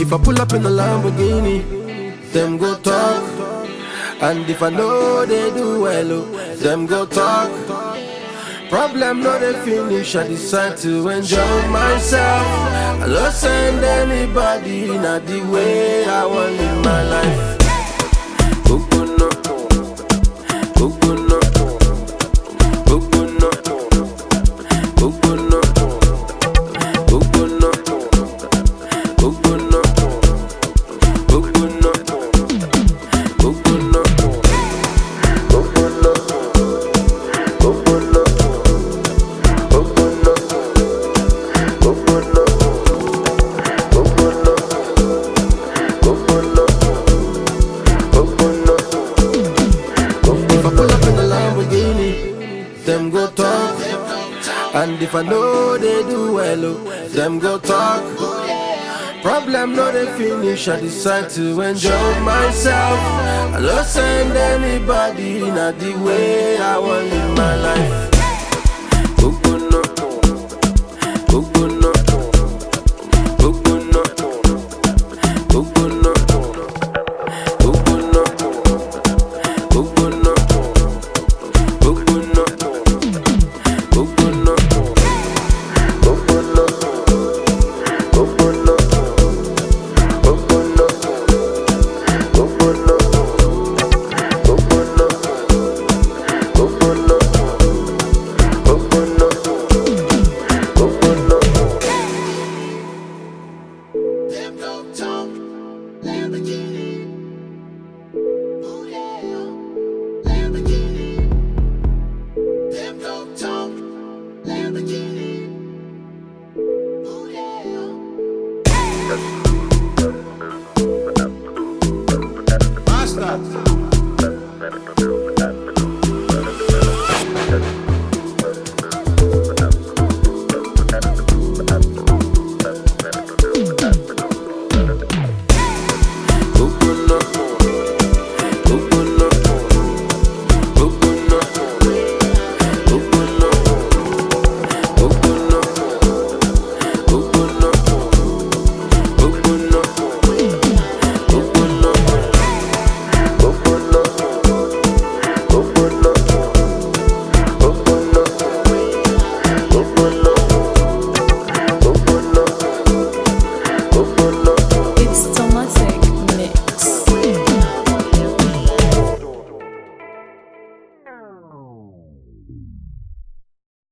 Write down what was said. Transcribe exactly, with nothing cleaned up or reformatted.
If I pull up in a Lamborghini, them go talk. And if I know they do well, oh, them go talk. Problem no they finish, I decide to enjoy myself. I don't send anybody, not the way I want live my life. Coconut, coconut, coconut, coconut, coconut, coconut, coconut, coconut. Them go talk, and if I know they do well, oh, them go talk. Problem no they finish, I decide to enjoy myself. I don't send anybody, not the way I want live my life. Coconut, coconut, coconut, coconut, coconut, coconut. Lamborghini.